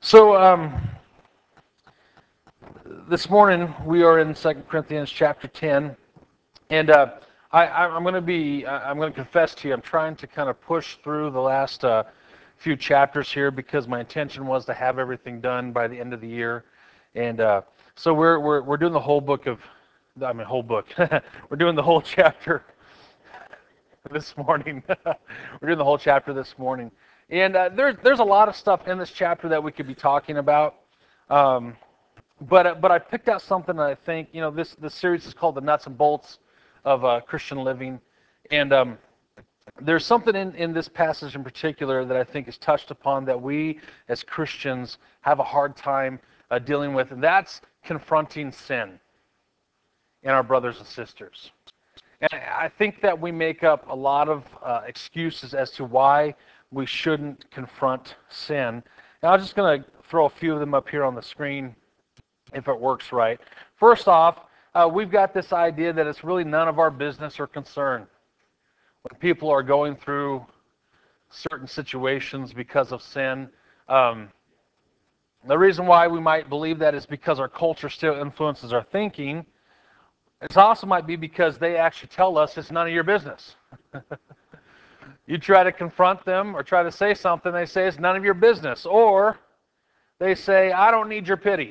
This morning we are in 2 Corinthians chapter 10, and I'm going to confess to you, I'm trying to kind of push through the last few chapters here because my intention was to have everything done by the end of the year, and so we're doing the whole book of, I mean whole book, we're doing the whole chapter this morning. We're doing the whole chapter this morning, and there's a lot of stuff in this chapter that we could be talking about. Um, but I picked out something that I think, this series is called the nuts and bolts of Christian living, and there's something in this passage in particular that I think is touched upon that we as Christians have a hard time dealing with, and that's confronting sin in our brothers and sisters. And I think that we make up a lot of excuses as to why we shouldn't confront sin. And I'm just going to throw a few of them up here on the screen if it works right. First off, we've got this idea that it's really none of our business or concern when people are going through certain situations because of sin. Um, the reason why we might believe that is because our culture still influences our thinking. It also might be because they actually tell us it's none of your business. You try to confront them or try to say something, they say it's none of your business. Or they say, I don't need your pity.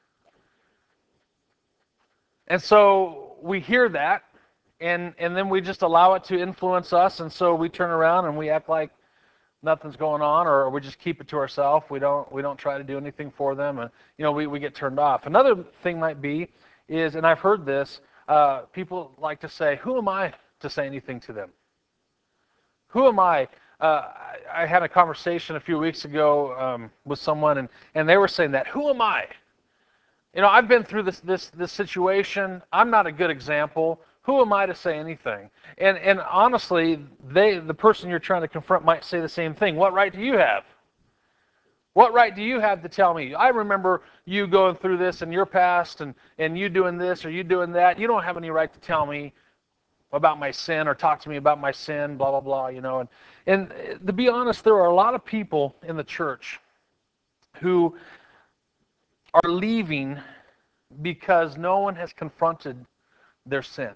And so we hear that, and then we just allow it to influence us, and so we turn around and we act like nothing's going on, or we just keep it to ourselves. We don't try to do anything for them, and we get turned off. Another thing might be is, and I've heard this, people like to say, who am I to say anything to them? Who am I? I had a conversation a few weeks ago with someone, and they were saying that, who am I? I've been through this situation. I'm not a good example. Who am I to say anything? And honestly, the person you're trying to confront might say the same thing. What right do you have? What right do you have to tell me? I remember you going through this in your past, and you doing this or you doing that. You don't have any right to tell me about my sin or talk to me about my sin, blah, blah, blah, And to be honest, there are a lot of people in the church who are leaving because no one has confronted their sin.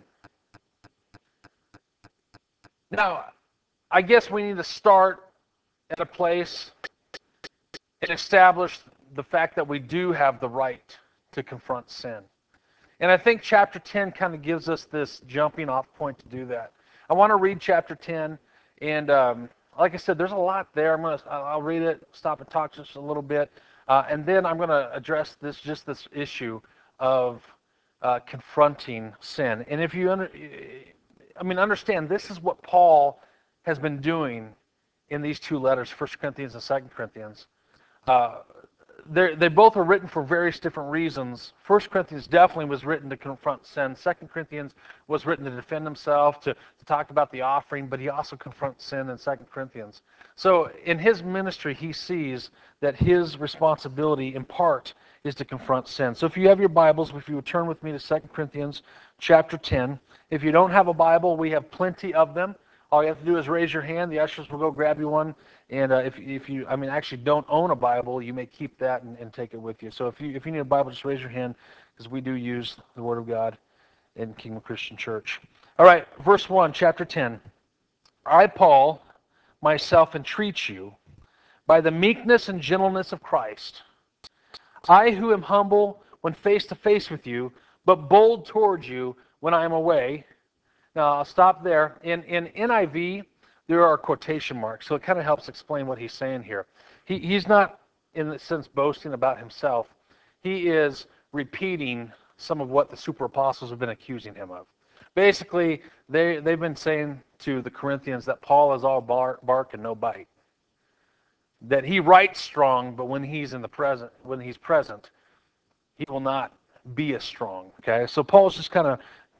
Now, I guess we need to start at a place and establish the fact that we do have the right to confront sin. And I think chapter 10 kind of gives us this jumping off point to do that. I want to read chapter 10, and like I said, there's a lot there. I'll read it, stop and talk just a little bit, and then I'm going to address this issue of confronting sin. And if you understand, this is what Paul has been doing in these two letters, 1 Corinthians and 2 Corinthians. Uh, they both are written for various different reasons. 1 Corinthians definitely was written to confront sin. 2 Corinthians was written to defend himself, to talk about the offering, but he also confronts sin in 2 Corinthians. So in his ministry, he sees that his responsibility in part is to confront sin. So if you have your Bibles, if you would turn with me to 2 Corinthians chapter 10. If you don't have a Bible, we have plenty of them. All you have to do is raise your hand. The ushers will go grab you one. And if you, actually don't own a Bible, you may keep that and take it with you. So if you need a Bible, just raise your hand, because we do use the Word of God in Kingdom Christian Church. All right, verse 1, chapter 10. I, Paul, myself entreat you, by the meekness and gentleness of Christ, I who am humble when face to face with you, but bold towards you when I am away. Now, I'll stop there. In NIV, there are quotation marks, so it kind of helps explain what he's saying here. He's not, in a sense, boasting about himself. He is repeating some of what the super apostles have been accusing him of. Basically, they've been saying to the Corinthians that Paul is all bark and no bite. That he writes strong, but when he's present, he will not be as strong. Okay, so Paul's just kind of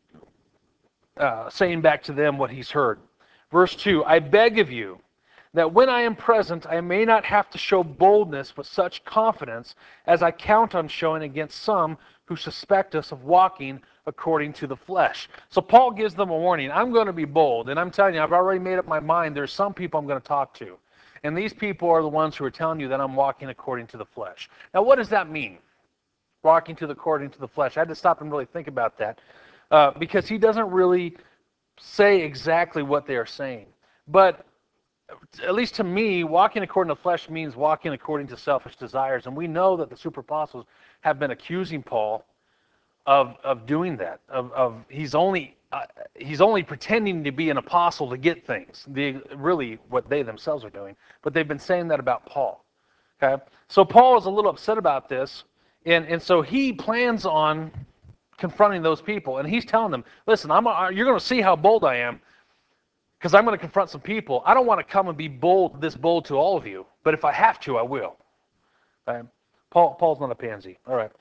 saying back to them what he's heard. Verse 2, I beg of you that when I am present, I may not have to show boldness with such confidence as I count on showing against some who suspect us of walking according to the flesh. So Paul gives them a warning. I'm going to be bold, and I'm telling you, I've already made up my mind. There's some people I'm going to talk to. And these people are the ones who are telling you that I'm walking according to the flesh. Now, what does that mean? Walking according to the flesh. I had to stop and really think about that because he doesn't really say exactly what they are saying. But at least to me, walking according to the flesh means walking according to selfish desires. And we know that the super apostles have been accusing Paul of doing that. He's only pretending to be an apostle to get things. Really what they themselves are doing. But they've been saying that about Paul. Okay? So Paul is a little upset about this, and so he plans on confronting those people, and he's telling them, listen, you're going to see how bold I am, because I'm going to confront some people. I don't want to come and be this bold to all of you, but if I have to, I will. Okay? Paul's not a pansy. All right.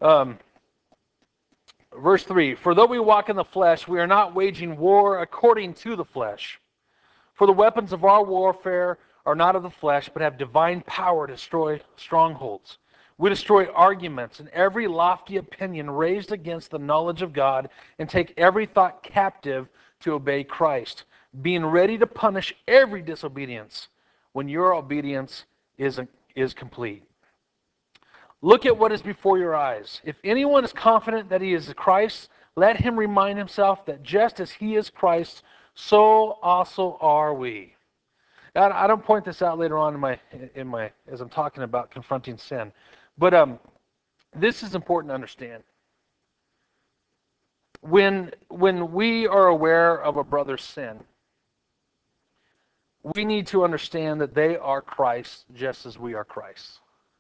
Verse 3, for though we walk in the flesh, we are not waging war according to the flesh. For the weapons of our warfare are not of the flesh, but have divine power to destroy strongholds. We destroy arguments and every lofty opinion raised against the knowledge of God, and take every thought captive to obey Christ, being ready to punish every disobedience when your obedience is complete. Look at what is before your eyes. If anyone is confident that he is Christ, let him remind himself that just as he is Christ, so also are we. I don't point this out later on in my as I'm talking about confronting sin, but this is important to understand. When we are aware of a brother's sin, we need to understand that they are Christ just as we are Christ,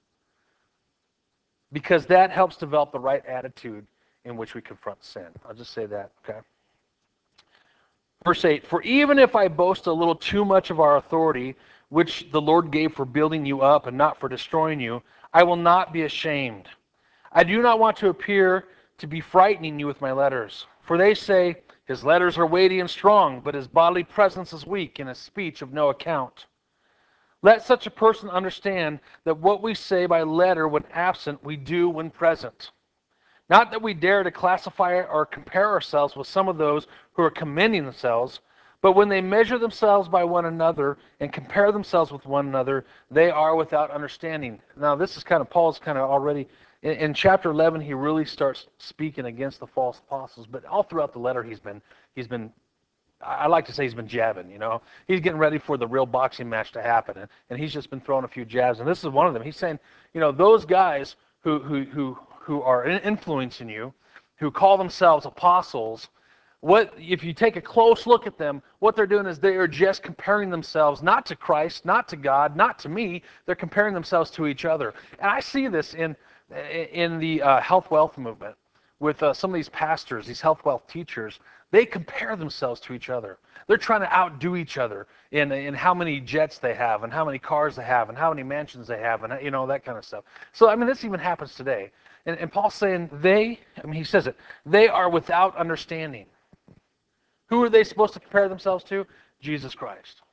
because that helps develop the right attitude in which we confront sin. I'll just say that, okay? Verse 8, for even if I boast a little too much of our authority, which the Lord gave for building you up and not for destroying you, I will not be ashamed. I do not want to appear to be frightening you with my letters. For they say, his letters are weighty and strong, but his bodily presence is weak and his speech of no account. Let such a person understand that what we say by letter when absent, we do when present. Not that we dare to classify or compare ourselves with some of those who are commending themselves, but when they measure themselves by one another and compare themselves with one another, they are without understanding. Now, this is Paul's already, in chapter 11, he really starts speaking against the false apostles, but all throughout the letter he's been I like to say he's been jabbing, He's getting ready for the real boxing match to happen, and he's just been throwing a few jabs, and this is one of them. He's saying, those guys who are influencing you, who call themselves apostles, if you take a close look at them, what they're doing is they are just comparing themselves not to Christ, not to God, not to me. They're comparing themselves to each other. And I see this in the health wealth movement with some of these pastors, these health wealth teachers. They compare themselves to each other. They're trying to outdo each other in how many jets they have and how many cars they have and how many mansions they have and that kind of stuff. So this even happens today. And Paul's saying he says it, they are without understanding. Who are they supposed to compare themselves to? Jesus Christ.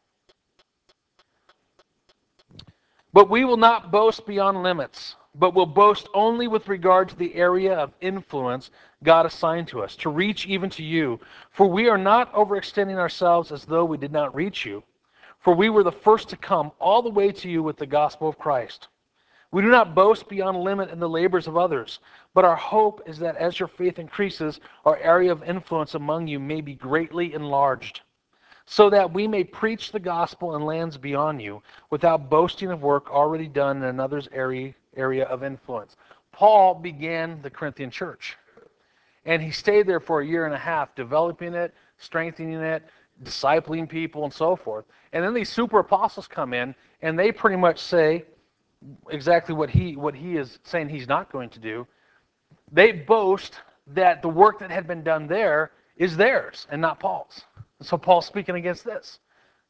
But we will not boast beyond limits, but will boast only with regard to the area of influence God assigned to us, to reach even to you. For we are not overextending ourselves as though we did not reach you. For we were the first to come all the way to you with the gospel of Christ. We do not boast beyond limit in the labors of others, but our hope is that as your faith increases, our area of influence among you may be greatly enlarged, so that we may preach the gospel in lands beyond you without boasting of work already done in another's area of influence. Paul began the Corinthian church, and he stayed there for a year and a half, developing it, strengthening it, discipling people, and so forth. And then these super apostles come in, and they pretty much say exactly what he is saying he's not going to do. They boast that the work that had been done there is theirs and not Paul's. And so Paul's speaking against this.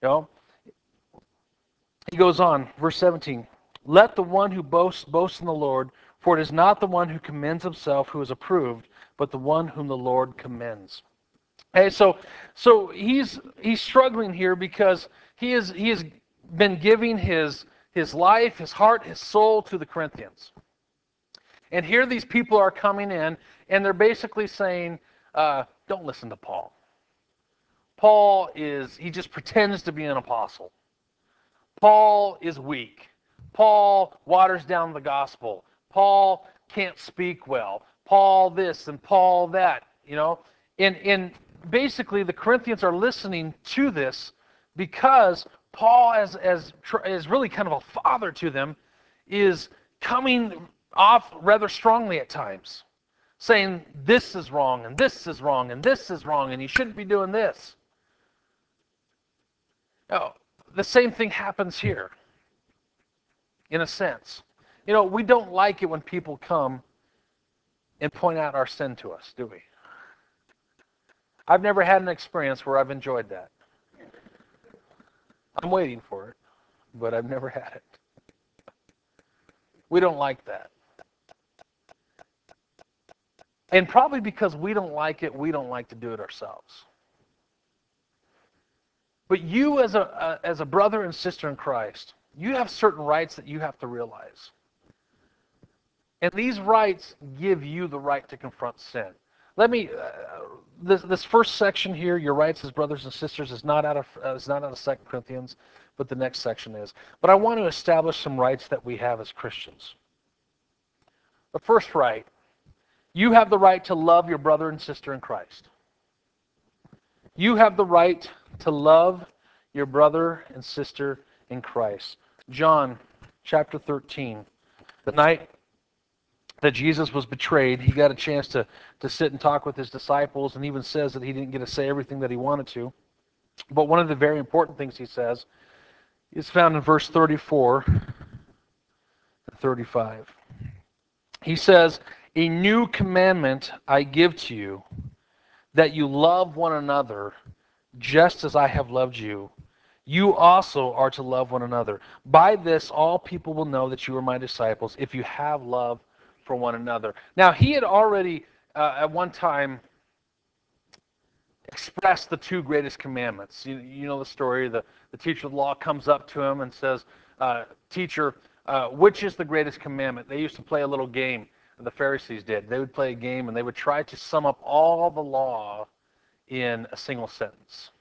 He goes on, verse 17. Let the one who boasts boast in the Lord, for it is not the one who commends himself who is approved, but the one whom the Lord commends. Okay, so he's struggling here because he has been giving his life, his heart, his soul to the Corinthians. And here these people are coming in, and they're basically saying, don't listen to Paul. Paul he just pretends to be an apostle. Paul is weak. Paul waters down the gospel. Paul can't speak well. Paul this and Paul that, you know. And basically the Corinthians are listening to this because Paul, as really kind of a father to them, is coming off rather strongly at times, saying this is wrong and this is wrong and this is wrong and you shouldn't be doing this. Now, the same thing happens here, in a sense. You know, we don't like it when people come and point out our sin to us, do we? I've never had an experience where I've enjoyed that. I'm waiting for it, but I've never had it. We don't like that. And probably because we don't like it, we don't like to do it ourselves. But you as a brother and sister in Christ, you have certain rights that you have to realize. And these rights give you the right to confront sin. Let me this first section here, your rights as brothers and sisters, is not out of 2 Corinthians, but the next section is. But I want to establish some rights that we have as Christians. The first right, you have the right to love your brother and sister in Christ. You have the right to love your brother and sister in Christ. John chapter 13, the night that Jesus was betrayed, he got a chance to sit and talk with his disciples, and even says that he didn't get to say everything that he wanted to. But one of the very important things he says is found in verse 34 and 35. He says, "A new commandment I give to you, that you love one another just as I have loved you. You also are to love one another. By this all people will know that you are my disciples, if you have love for one another." Now, he had already at one time expressed the two greatest commandments. You know the story. The teacher of the law comes up to him and says, "Teacher, which is the greatest commandment?" They used to play a little game. The Pharisees did. They would play a game and they would try to sum up all the law in a single sentence,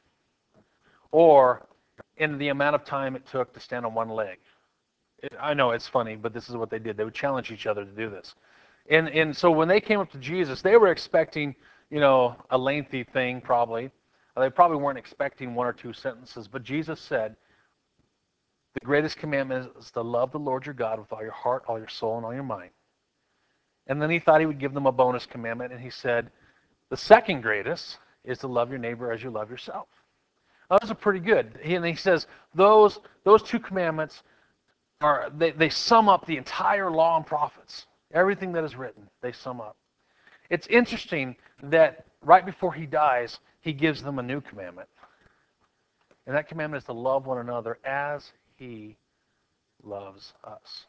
or in the amount of time it took to stand on one leg. I know it's funny, but this is what they did. They would challenge each other to do this. And so when they came up to Jesus, they were expecting, a lengthy thing probably. They probably weren't expecting one or two sentences, but Jesus said, the greatest commandment is to love the Lord your God with all your heart, all your soul, and all your mind. And then he thought he would give them a bonus commandment, and he said, the second greatest is to love your neighbor as you love yourself. Now, those are pretty good. And he says those two commandments they sum up the entire law and prophets. Everything that is written, they sum up. It's interesting that right before he dies, he gives them a new commandment. And that commandment is to love one another as he loves us.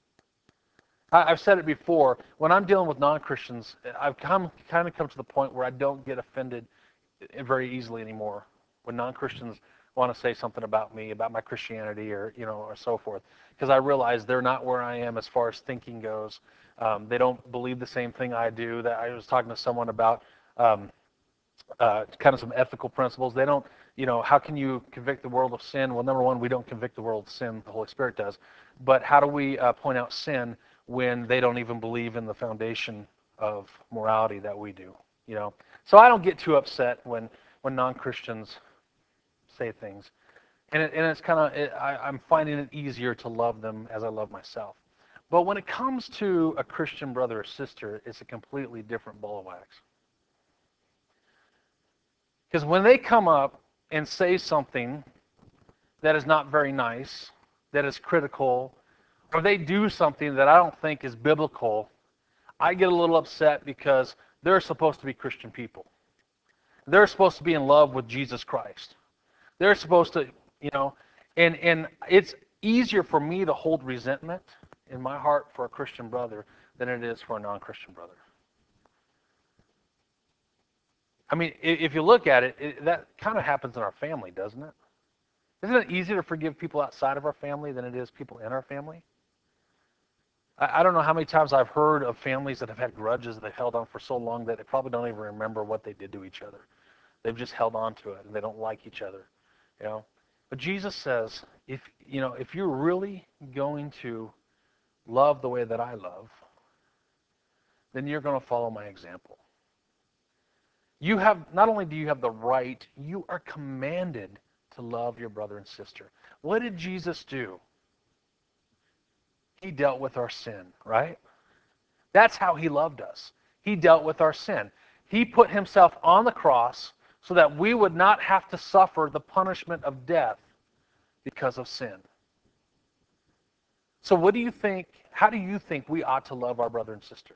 I've said it before. When I'm dealing with non-Christians, I've kind of come to the point where I don't get offended very easily anymore when non-Christians want to say something about me, about my Christianity, or so forth, because I realize they're not where I am as far as thinking goes. They don't believe the same thing I do. That I was talking to someone about kind of some ethical principles. They don't, how can you convict the world of sin? Well, number one, we don't convict the world of sin. The Holy Spirit does. But how do we point out sin when they don't even believe in the foundation of morality that we do? So I don't get too upset when non-Christians say things, and it's kind of I'm finding it easier to love them as I love myself. But when it comes to a Christian brother or sister, it's a completely different ball of wax. Because when they come up and say something that is not very nice, that is critical, or they do something that I don't think is biblical, I get a little upset because they're supposed to be Christian people. They're supposed to be in love with Jesus Christ. They're supposed to, and it's easier for me to hold resentment in my heart for a Christian brother than it is for a non-Christian brother. I mean, if you look at it, that kind of happens in our family, doesn't it? Isn't it easier to forgive people outside of our family than it is people in our family? I don't know how many times I've heard of families that have had grudges that they've held on for so long that they probably don't even remember what they did to each other. They've just held on to it, and they don't like each other. But Jesus says, if you're really going to love the way that I love, then you're going to follow my example. You have, not only do you have the right, you are commanded to love your brother and sister. What did Jesus do? He dealt with our sin, right? That's how he loved us. He dealt with our sin. He put himself on the cross so that we would not have to suffer the punishment of death because of sin. So what do you think, how do you think we ought to love our brother and sister?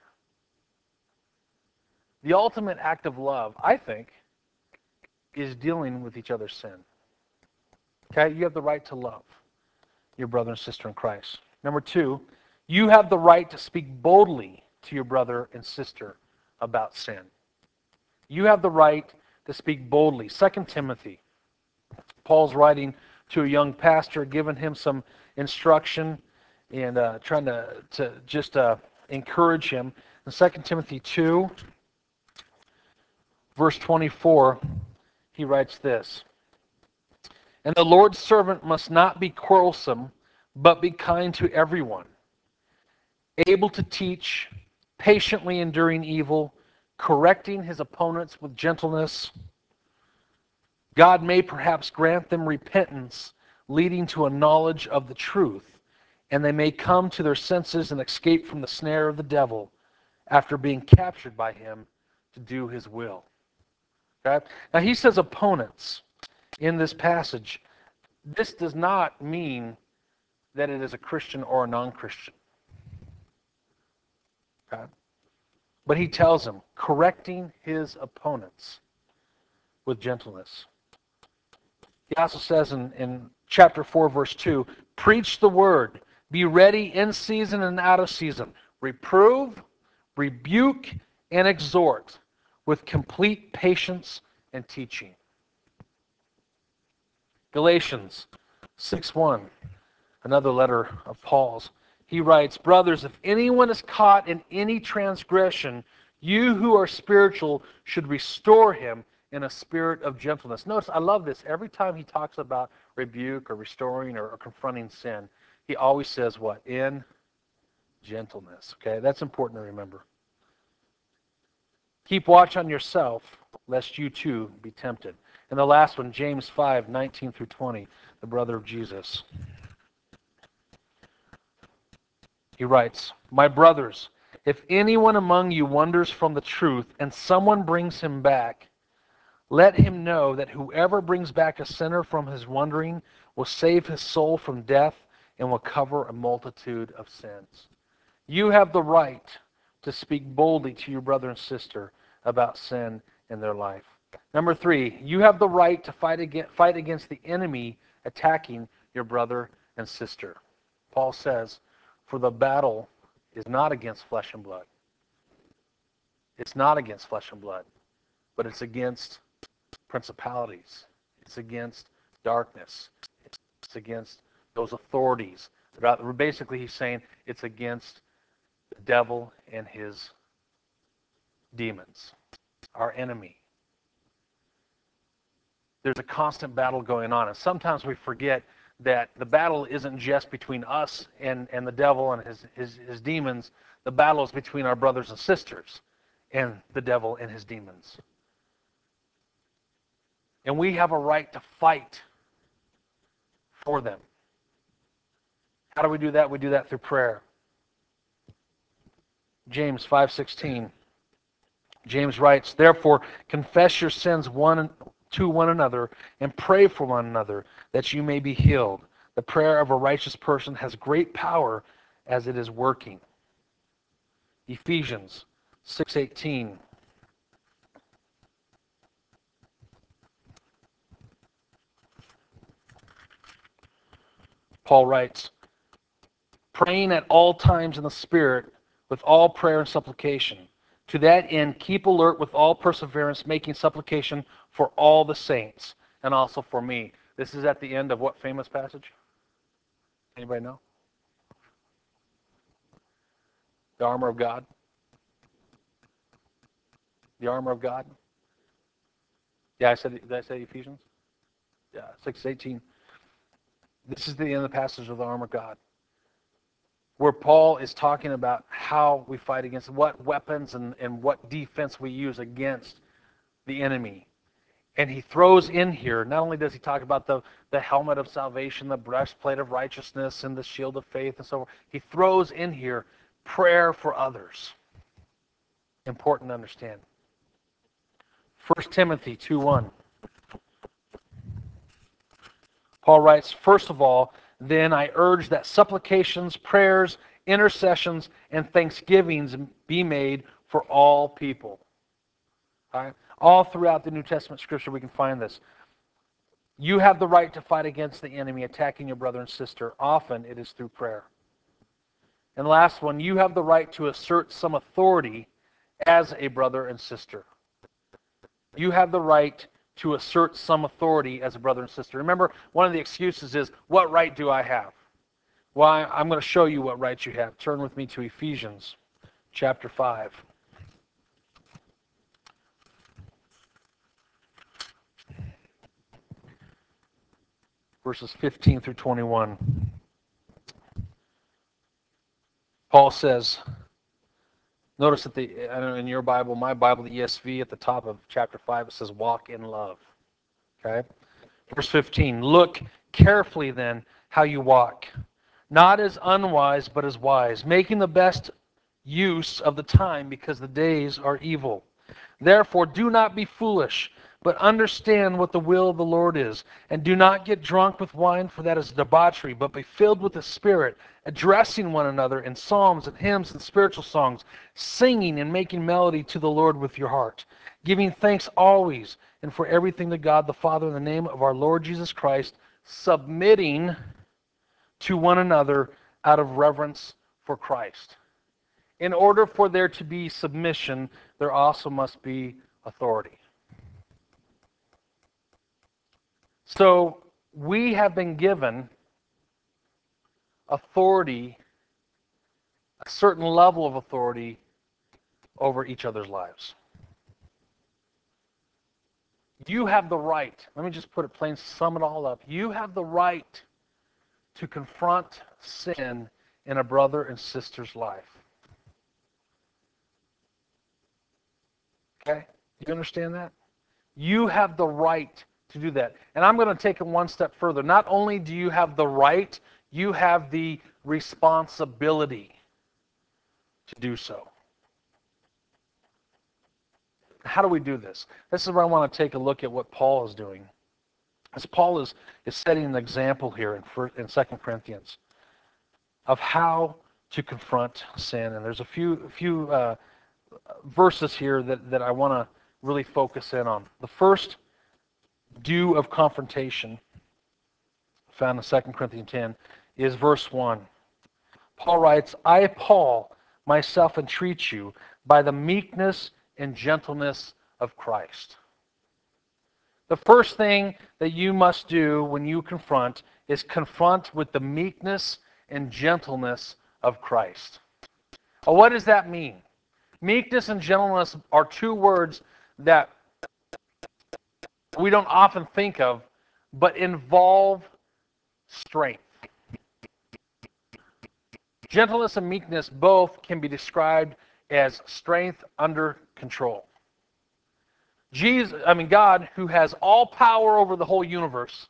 The ultimate act of love, I think, is dealing with each other's sin. Okay? You have the right to love your brother and sister in Christ. Number two, you have the right to speak boldly to your brother and sister about sin. You have the right to speak boldly. 2 Timothy, Paul's writing to a young pastor, giving him some instruction and trying to just encourage him. In 2 Timothy 2, verse 24, he writes this: "And the Lord's servant must not be quarrelsome, but be kind to everyone, able to teach, patiently enduring evil, correcting his opponents with gentleness. God may perhaps grant them repentance, leading to a knowledge of the truth, and they may come to their senses and escape from the snare of the devil after being captured by him to do his will." Okay? Now he says opponents in this passage. This does not mean that it is a Christian or a non-Christian. Okay? But he tells them, correcting his opponents with gentleness. He also says in chapter 4, verse 2, preach the word, be ready in season and out of season, reprove, rebuke, and exhort with complete patience and teaching. Galatians 6:1, another letter of Paul's. He writes, brothers, if anyone is caught in any transgression, you who are spiritual should restore him in a spirit of gentleness. Notice, I love this. Every time he talks about rebuke or restoring or confronting sin, he always says what? In gentleness. Okay, that's important to remember. Keep watch on yourself, lest you too be tempted. And the last one, James 5:19 through 20, the brother of Jesus. He writes, my brothers, if anyone among you wanders from the truth and someone brings him back, let him know that whoever brings back a sinner from his wandering will save his soul from death and will cover a multitude of sins. You have the right to speak boldly to your brother and sister about sin in their life. Number three, you have the right to fight against the enemy attacking your brother and sister. Paul says, for the battle is not against flesh and blood. It's not against flesh and blood, but it's against principalities. It's against darkness. It's against those authorities. Basically, he's saying it's against the devil and his demons, our enemy. There's a constant battle going on, and sometimes we forget that the battle isn't just between us and the devil and his demons. The battle is between our brothers and sisters and the devil and his demons. And we have a right to fight for them. How do we do that? We do that through prayer. James 5:16. James writes, therefore, confess your sins to one another and pray for one another that you may be healed. The prayer of a righteous person has great power as it is working. Ephesians 6:18. Paul writes, praying at all times in the Spirit with all prayer and supplication. To that end, keep alert with all perseverance, making supplication for all the saints and also for me. This is at the end of what famous passage? Anybody know? The armor of God. The armor of God. Yeah, did I say Ephesians? Yeah, 6:18. This is the end of the passage of the armor of God, where Paul is talking about how we fight against, what weapons and what defense we use against the enemy. And he throws in here, not only does he talk about the helmet of salvation, the breastplate of righteousness, and the shield of faith, and so forth, he throws in here prayer for others. Important to understand. 1 Timothy 2:1. Paul writes, "First of all, then I urge that supplications, prayers, intercessions, and thanksgivings be made for all people." All right? All throughout the New Testament Scripture we can find this. You have the right to fight against the enemy attacking your brother and sister. Often it is through prayer. And the last one, you have the right to assert some authority as a brother and sister. You have the right to assert some authority as a brother and sister. Remember, one of the excuses is, what right do I have? Well, I'm going to show you what rights you have. Turn with me to Ephesians chapter 5. Verses 15 through 21. Paul says, notice that in your Bible, my Bible, the ESV, at the top of chapter 5, it says, walk in love. Okay? Verse 15, look carefully then how you walk, not as unwise, but as wise, making the best use of the time because the days are evil. Therefore, do not be foolish, but understand what the will of the Lord is. And do not get drunk with wine, for that is debauchery, but be filled with the Spirit, addressing one another in psalms and hymns and spiritual songs, singing and making melody to the Lord with your heart, giving thanks always and for everything to God the Father in the name of our Lord Jesus Christ, submitting to one another out of reverence for Christ. In order for there to be submission, there also must be authority. So we have been given authority, a certain level of authority over each other's lives. You have the right, let me just put it plain, sum it all up. You have the right to confront sin in a brother and sister's life. Okay? Do you understand that? You have the right to do that. And I'm going to take it one step further. Not only do you have the right, you have the responsibility to do so. How do we do this? This is where I want to take a look at what Paul is doing. As Paul is setting an example here in 2 Corinthians of how to confront sin. And there's a few verses here that I want to really focus in on. The first due of confrontation, found in 2 Corinthians 10, is verse 1. Paul writes, I, Paul, myself entreat you by the meekness and gentleness of Christ. The first thing that you must do when you confront is confront with the meekness and gentleness of Christ. Well, what does that mean? Meekness and gentleness are two words that we don't often think of, but involve strength. Gentleness and meekness both can be described as strength under control. God, who has all power over the whole universe,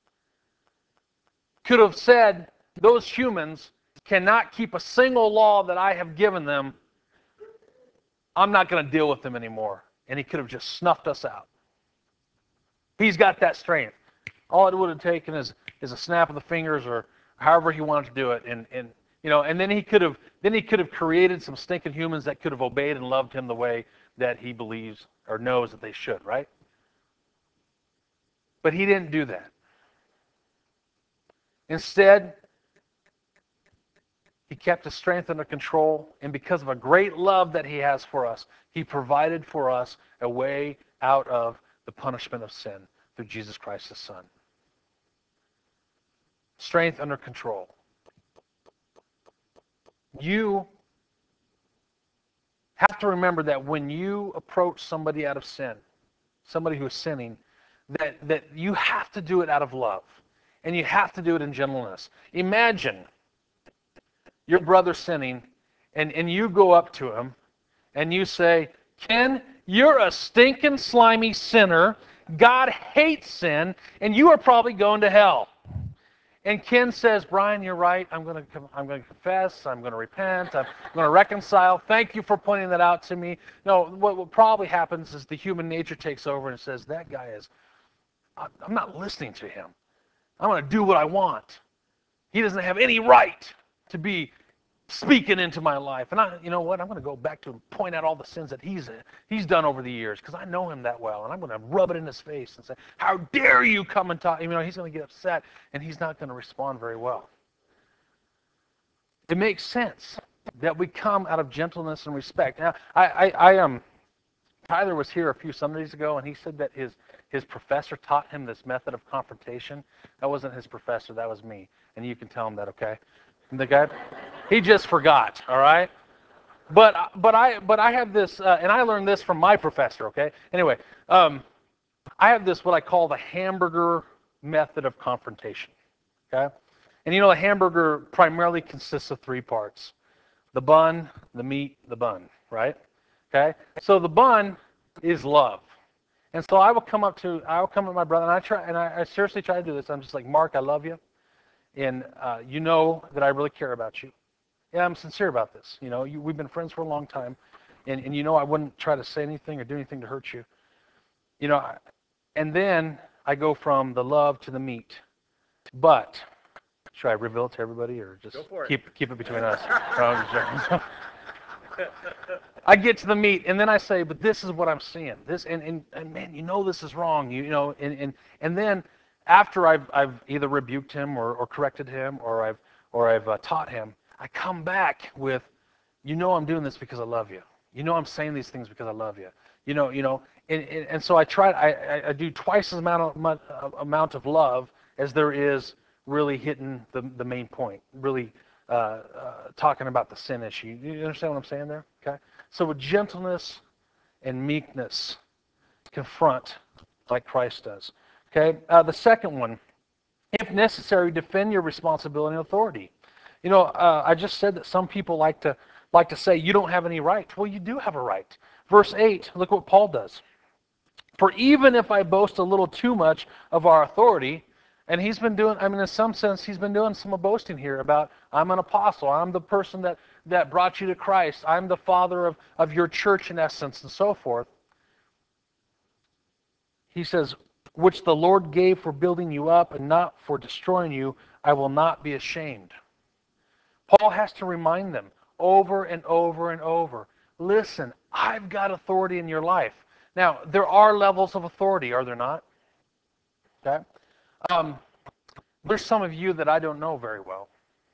could have said, those humans cannot keep a single law that I have given them. I'm not going to deal with them anymore. And he could have just snuffed us out. He's got that strength. All it would have taken is a snap of the fingers, or however he wanted to do it, and then he could have created some stinking humans that could have obeyed and loved him the way that he believes or knows that they should, right? But he didn't do that. Instead, he kept his strength under control, and because of a great love that he has for us, he provided for us a way out of the punishment of sin through Jesus Christ, his Son. Strength under control. You have to remember that when you approach somebody out of sin, somebody who is sinning, that you have to do it out of love. And you have to do it in gentleness. Imagine your brother sinning, and you go up to him, and you say, Ken, you're a stinking, slimy sinner. God hates sin, and you are probably going to hell. And Ken says, Brian, you're right. I'm going to confess. I'm going to repent. I'm going to reconcile. Thank you for pointing that out to me. No, what probably happens is the human nature takes over and says, that guy is, I'm not listening to him. I'm going to do what I want. He doesn't have any right to be speaking into my life. And you know what? I'm going to go back to him, point out all the sins that he's done over the years, because I know him that well. And I'm going to rub it in his face and say, how dare you come and talk? You know, he's going to get upset, and he's not going to respond very well. It makes sense that we come out of gentleness and respect. Now, Tyler was here a few Sundays ago, and he said that his professor taught him this method of confrontation. That wasn't his professor, that was me. And you can tell him that, okay? The guy, he just forgot, all right? But I have this, and I learned this from my professor, okay? Anyway, I have this, what I call the hamburger method of confrontation, okay? And you know, a hamburger primarily consists of 3 parts: the bun, the meat, the bun, right? Okay? So the bun is love. And so I will come up to my brother, and I seriously try to do this. I'm just like, Mark, I love you. And you know that I really care about you. Yeah, I'm sincere about this. You know, we've been friends for a long time. And you know I wouldn't try to say anything or do anything to hurt you. You know, and then I go from the love to the meat. But should I reveal it to everybody or just keep it between us? I get to the meat, and then I say, but this is what I'm seeing. This, and man, you know this is wrong. You know, and then after I've either rebuked him or corrected him or I've taught him, I come back with, you know, I'm doing this because I love you. You know, I'm saying these things because I love you. You know, and so I do twice as amount of love as there is really hitting the main point, really talking about the sin issue. You understand what I'm saying there? Okay. So with gentleness and meekness, confront like Christ does. Okay. The second one, if necessary, defend your responsibility and authority. You know, I just said that some people like to say you don't have any right. Well, you do have a right. Verse 8. Look what Paul does. For even if I boast a little too much of our authority, and he's been doing, I mean, in some sense, he's been doing some boasting here about, I'm an apostle, I'm the person that brought you to Christ, I'm the father of your church in essence, and so forth. He says, which the Lord gave for building you up and not for destroying you, I will not be ashamed. Paul has to remind them over and over and over, listen, I've got authority in your life. Now, there are levels of authority, are there not? Okay. There's some of you that I don't know very well.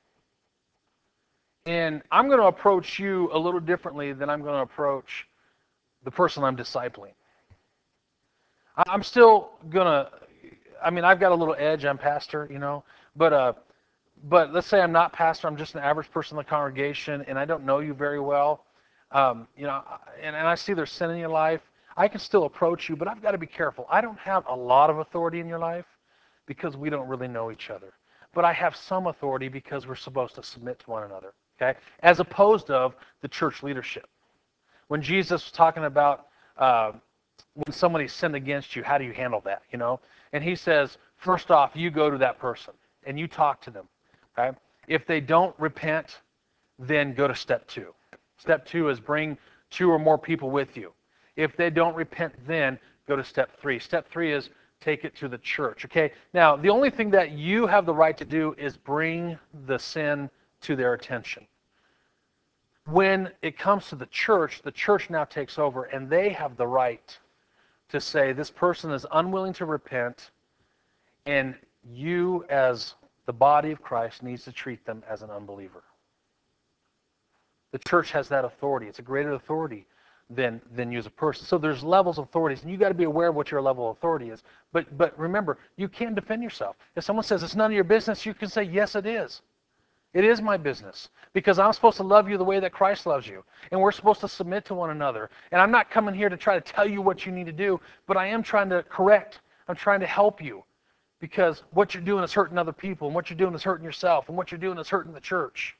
And I'm going to approach you a little differently than I'm going to approach the person I'm discipling. I'm still going to, I mean, I've got a little edge. I'm pastor, you know. But let's say I'm not pastor. I'm just an average person in the congregation, and I don't know you very well. You know, and I see there's sin in your life. I can still approach you, but I've got to be careful. I don't have a lot of authority in your life because we don't really know each other. But I have some authority because we're supposed to submit to one another, okay? As opposed to the church leadership. When Jesus was talking about when somebody sinned against you, how do you handle that, you know? And he says, first off, you go to that person and you talk to them, okay? If they don't repent, then go to step 2. Step 2 is bring 2 or more people with you. If they don't repent, then go to step 3. Step 3 is take it to the church, okay? Now, the only thing that you have the right to do is bring the sin to their attention. When it comes to the church now takes over, and they have the right to say this person is unwilling to repent, and you as the body of Christ needs to treat them as an unbeliever. The church has that authority. It's a greater authority than you as a person. So there's levels of authorities, and you got to be aware of what your level of authority is. But remember, you can defend yourself. If someone says it's none of your business, you can say, yes, it is. It is my business, because I'm supposed to love you the way that Christ loves you, and we're supposed to submit to one another. And I'm not coming here to try to tell you what you need to do, but I am trying to correct. I'm trying to help you, because what you're doing is hurting other people, and what you're doing is hurting yourself, and what you're doing is hurting the church.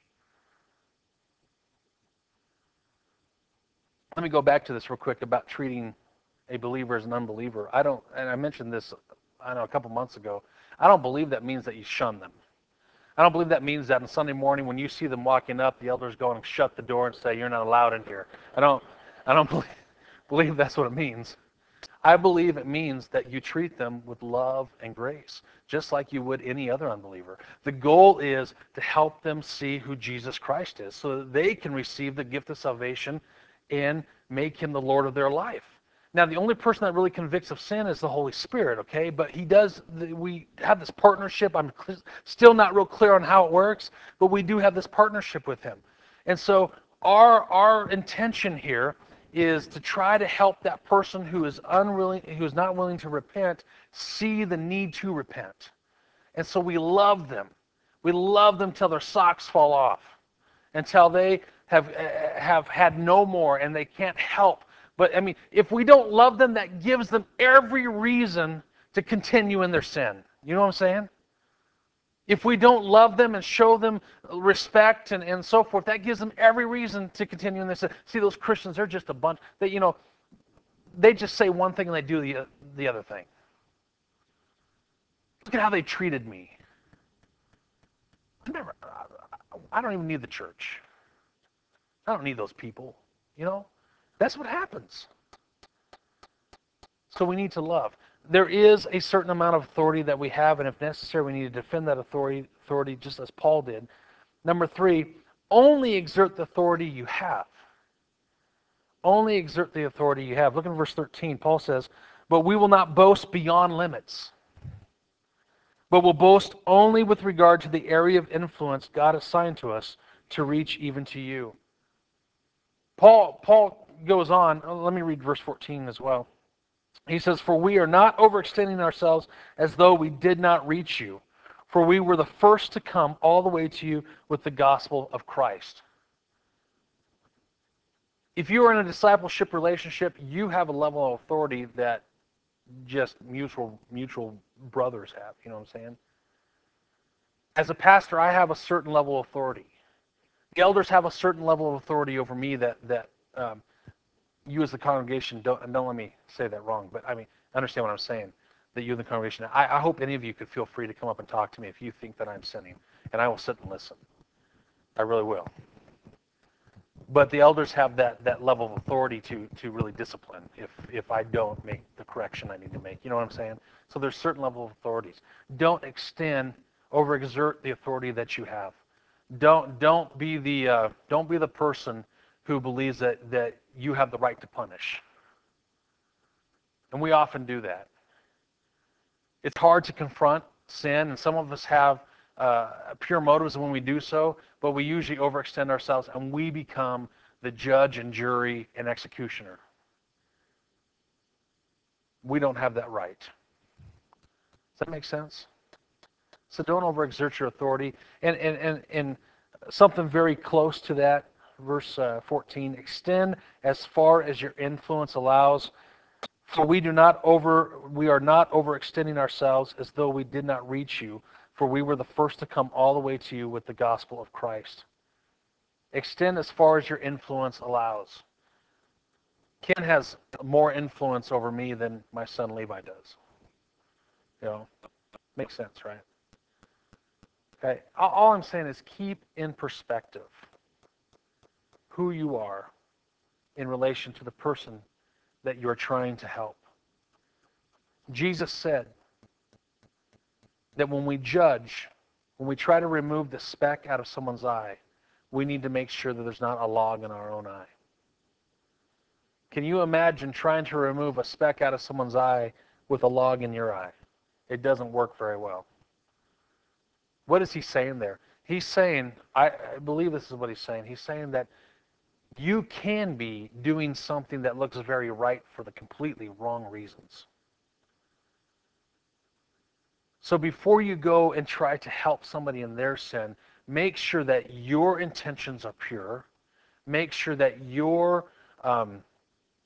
Let me go back to this real quick about treating a believer as an unbeliever. And I mentioned this, I know, a couple months ago. I don't believe that means that you shun them. I don't believe that means that on Sunday morning when you see them walking up, the elders go and shut the door and say, "You're not allowed in here." I don't believe that's what it means. I believe it means that you treat them with love and grace, just like you would any other unbeliever. The goal is to help them see who Jesus Christ is so that they can receive the gift of salvation and make him the Lord of their life. Now, the only person that really convicts of sin is the Holy Spirit, okay? But we have this partnership. I'm still not real clear on how it works, but we do have this partnership with him. And so our intention here is to try to help that person who is not willing to repent, see the need to repent. And so we love them. We love them till their socks fall off, until they have had no more and they can't help. But I mean, if we don't love them, that gives them every reason to continue in their sin. You know what I'm saying? If we don't love them and show them respect and so forth, that gives them every reason to continue in this. See, those Christians, they're just a bunch. They just say one thing and they do the other thing. Look at how they treated me. I don't even need the church. I don't need those people. That's what happens. So we need to love. There is a certain amount of authority that we have, and if necessary, we need to defend that authority just as Paul did. Number 3, only exert the authority you have. Only exert the authority you have. Look at verse 13. Paul says, "But we will not boast beyond limits, but will boast only with regard to the area of influence God assigned to us to reach even to you." Paul goes on. Let me read verse 14 as well. He says, "For we are not overextending ourselves as though we did not reach you, for we were the first to come all the way to you with the gospel of Christ." If you are in a discipleship relationship, you have a level of authority that just mutual brothers have. You know what I'm saying? As a pastor, I have a certain level of authority. The elders have a certain level of authority over me that you as the congregation don't let me say that wrong, but I mean, understand what I'm saying, that you in the congregation, I hope any of you could feel free to come up and talk to me if you think that I'm sinning, and I will sit and listen. I really will. But the elders have that level of authority to really discipline if I don't make the correction I need to make. You know what I'm saying? So there's certain level of authorities. Don't overexert the authority that you have. Don't be the person who believes that you have the right to punish. And we often do that. It's hard to confront sin, and some of us have pure motives when we do so, but we usually overextend ourselves and we become the judge and jury and executioner. We don't have that right. Does that make sense? So don't overexert your authority. And something very close to that, verse 14, extend as far as your influence allows. For we are not overextending ourselves as though we did not reach you, for we were the first to come all the way to you with the gospel of Christ. Extend as far as your influence allows. Ken has more influence over me than my son Levi does. Makes sense, right? Okay. All I'm saying is keep in perspective who you are in relation to the person that you're trying to help. Jesus said that when we judge, when we try to remove the speck out of someone's eye, we need to make sure that there's not a log in our own eye. Can you imagine trying to remove a speck out of someone's eye with a log in your eye? It doesn't work very well. What is he saying there? He's saying, I believe this is what he's saying. He's saying that you can be doing something that looks very right for the completely wrong reasons. So before you go and try to help somebody in their sin, make sure that your intentions are pure. Make sure that your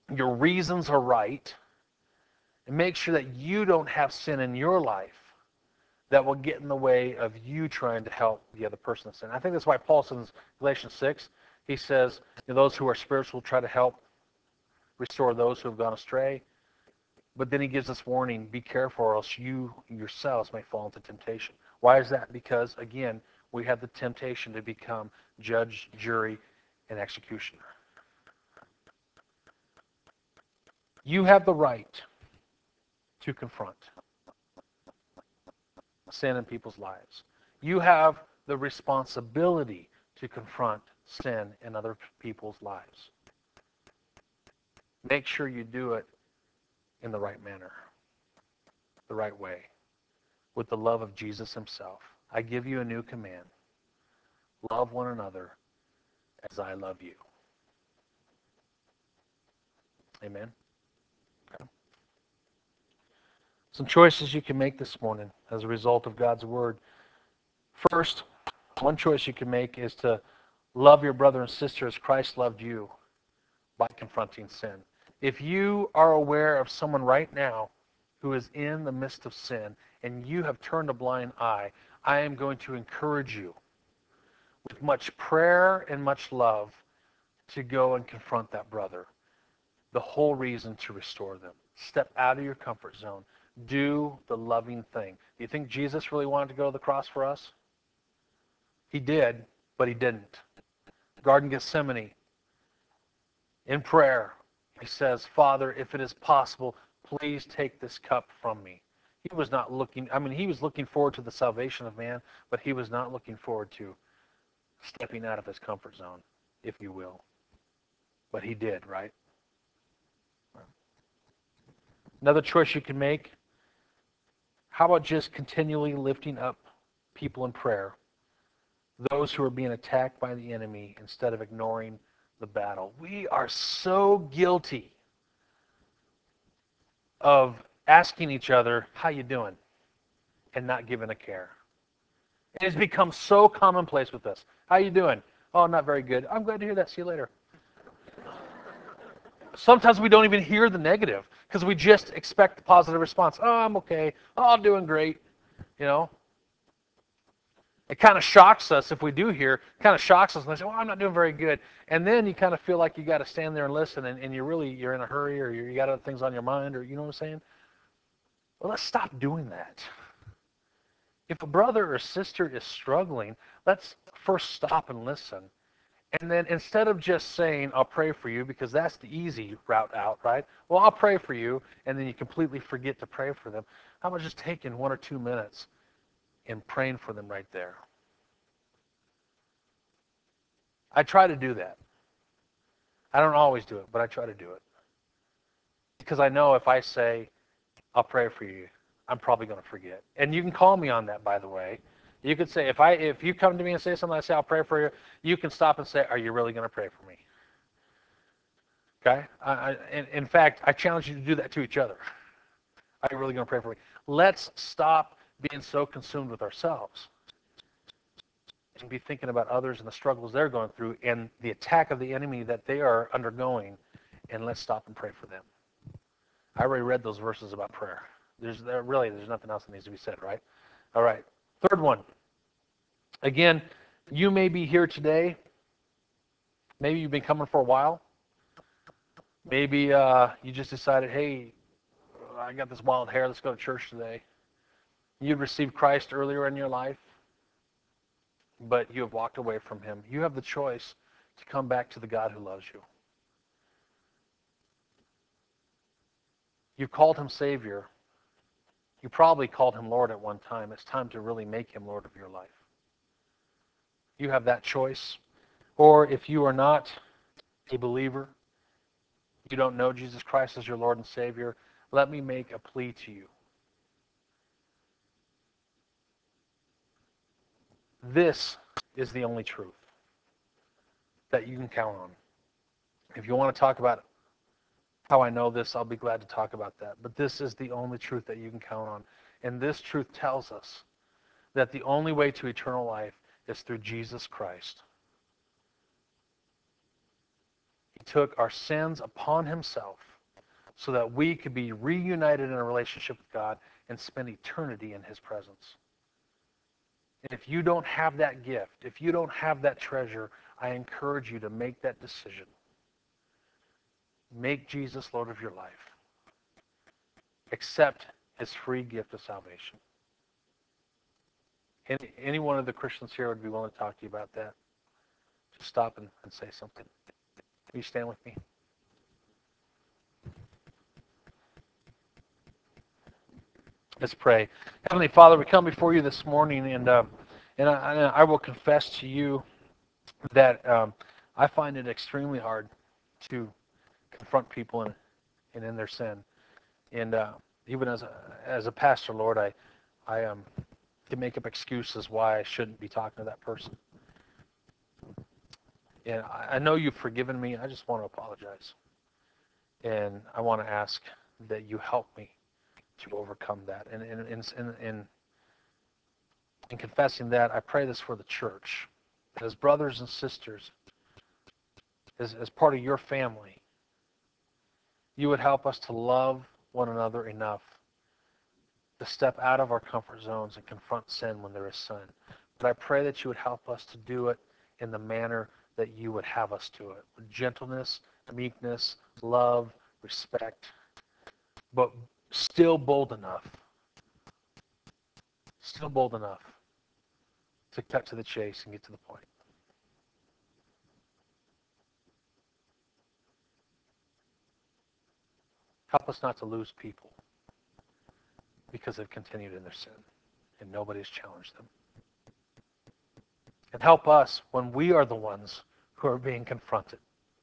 reasons are right. And make sure that you don't have sin in your life that will get in the way of you trying to help the other person sin. I think that's why Paul says in Galatians 6, he says, those who are spiritual try to help restore those who have gone astray. But then he gives us warning, be careful or else you yourselves may fall into temptation. Why is that? Because, again, we have the temptation to become judge, jury, and executioner. You have the right to confront sin in people's lives. You have the responsibility to confront sin in other people's lives. Make sure you do it in the right manner, the right way, with the love of Jesus himself. I give you a new command. Love one another as I love you. Amen. Okay. Some choices you can make this morning as a result of God's word. First, one choice you can make is to love your brother and sister as Christ loved you by confronting sin. If you are aware of someone right now who is in the midst of sin and you have turned a blind eye, I am going to encourage you with much prayer and much love to go and confront that brother. The whole reason to restore them. Step out of your comfort zone. Do the loving thing. Do you think Jesus really wanted to go to the cross for us? He did, but he didn't. Garden of Gethsemane, in prayer, he says, Father, if it is possible, please take this cup from me. He was not looking, he was looking forward to the salvation of man, but he was not looking forward to stepping out of his comfort zone, if you will. But he did, right? Another choice you can make, how about just continually lifting up people in prayer, those who are being attacked by the enemy, instead of ignoring the battle? We are so guilty of asking each other, how you doing? And not giving a care. It has become so commonplace with us. How you doing? Oh, not very good. I'm glad to hear that. See you later. Sometimes we don't even hear the negative because we just expect the positive response. Oh, I'm okay. Oh, I'm doing great. You know? It kind of shocks us if we do hear, it kind of shocks us and they say, well, I'm not doing very good. And then you kind of feel like you got to stand there and listen and you're in a hurry or you got other things on your mind or you know what I'm saying? Well, let's stop doing that. If a brother or sister is struggling, let's first stop and listen. And then instead of just saying, I'll pray for you, because that's the easy route out, right? Well, I'll pray for you, and then you completely forget to pray for them. How about just taking 1 or 2 minutes and praying for them right there? I try to do that. I don't always do it, but I try to do it. Because I know if I say, I'll pray for you, I'm probably going to forget. And you can call me on that, by the way. You could say, if you come to me and say something, I say, I'll pray for you, you can stop and say, are you really going to pray for me? Okay? In fact, I challenge you to do that to each other. Are you really going to pray for me? Let's stop being so consumed with ourselves and be thinking about others and the struggles they're going through and the attack of the enemy that they are undergoing, and let's stop and pray for them. I already read those verses about prayer. There's nothing else that needs to be said, right? All right. Third one. Again, you may be here today. Maybe you've been coming for a while. Maybe you just decided, hey, I got this wild hair. Let's go to church today. You'd received Christ earlier in your life, but you have walked away from him. You have the choice to come back to the God who loves you. You called him Savior. You probably called him Lord at one time. It's time to really make him Lord of your life. You have that choice. Or if you are not a believer, you don't know Jesus Christ as your Lord and Savior, let me make a plea to you. This is the only truth that you can count on. If you want to talk about how I know this, I'll be glad to talk about that. But this is the only truth that you can count on. And this truth tells us that the only way to eternal life is through Jesus Christ. He took our sins upon himself so that we could be reunited in a relationship with God and spend eternity in his presence. And if you don't have that gift, if you don't have that treasure, I encourage you to make that decision. Make Jesus Lord of your life. Accept his free gift of salvation. Any one of the Christians here would be willing to talk to you about that. Just stop and say something. Will you stand with me? Let's pray. Heavenly Father, we come before you this morning, and I will confess to you that I find it extremely hard to confront people in their sin. And even as a pastor, Lord, I can make up excuses why I shouldn't be talking to that person. And I know you've forgiven me. I just want to apologize. And I want to ask that you help me to overcome that. And in confessing that, I pray this for the church. As brothers and sisters, as part of your family, you would help us to love one another enough to step out of our comfort zones and confront sin when there is sin. But I pray that you would help us to do it in the manner that you would have us do it, with gentleness, meekness, love, respect, but still bold enough to cut to the chase and get to the point. Help us not to lose people because they've continued in their sin and nobody's challenged them. And help us when we are the ones who are being confronted.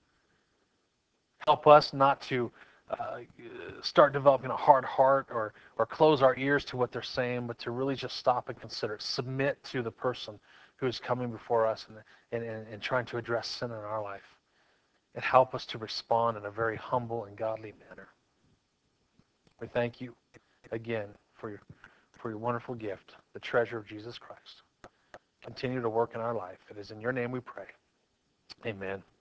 Help us not to start developing a hard heart or close our ears to what they're saying, but to really just stop and consider, submit to the person who is coming before us and trying to address sin in our life. And help us to respond in a very humble and godly manner. We thank you again for your wonderful gift, the treasure of Jesus Christ. Continue to work in our life. It is in your name we pray. Amen.